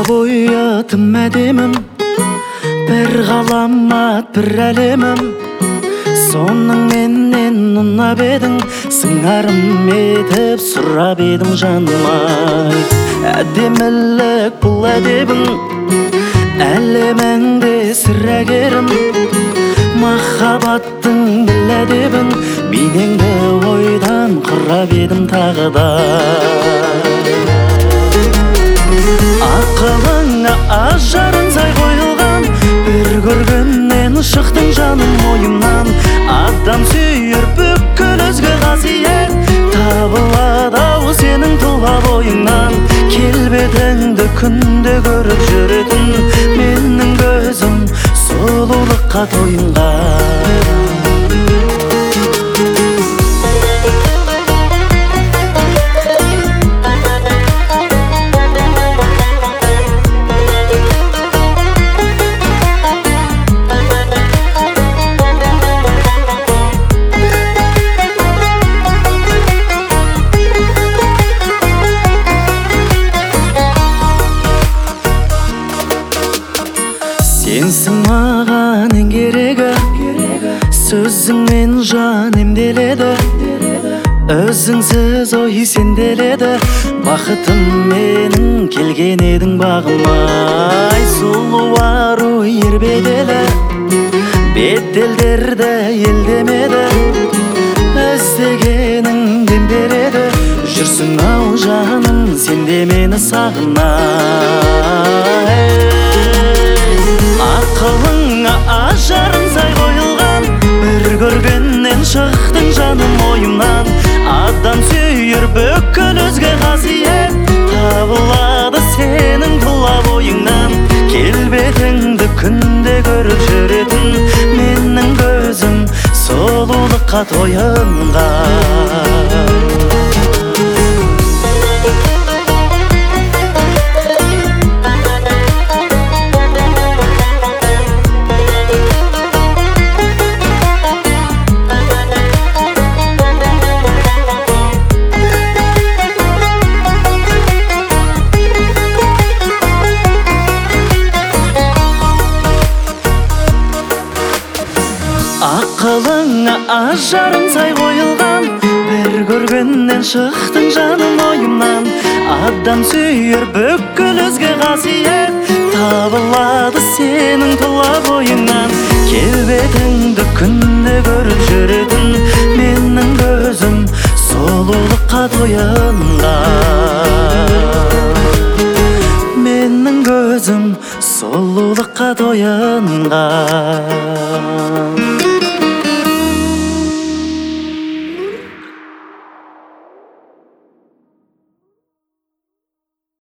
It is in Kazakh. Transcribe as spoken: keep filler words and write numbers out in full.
бойы тым әдемім, бір ғаламат бір әлемім. Соның менен ұнап едің, сыңарым етіп сұрап едім жаным-ай. Әдемілік бұл әдебің, әлеміңде сыр әгерім. Махаббаттың біл әдебің, бейнеңді ойдан құрап едім тағы да. Ақылыңа ажарын сай қойылған, бір көргеннен шықтың жаным ойымнан. Адам сүйер бүкіл өзге қасиет, табылады-ау сенің тұла бойыңнан. Келбетіңді күнде көріп жүретін, менің көзім сұлулыққа тойынған. Сенсің маған ең керегі, сөзіңмен жан емделеді. Өзіңсіз ой сенделеді, бақытым менің келген едің бағыма-ай. Сұлу ару ербеделі, бетелдерді елдемеді. Іздегенің дем береді, жүрсің-ау жаным сенде мені сағына. Ақылыңа ажарын сай қойылған, бір көргеннен шықтың жаным ойымнан. Адам сүйер бүкіл өзге қасиет, табылады сенің тұла бойыңнан. Келбетіңді күнде көріп жүретін, менің көзім сұлулыққа тойынған. Ақылыңа ажарын сай қойылған, бір көргеннен шықтың жаным ойымнан. Адам сүйер бүкіл өзге қасиет, табылады сенің тұла бойыңнан. Келбетіңді күнде көріп жүретін, менің көзім сұлулыққа тойып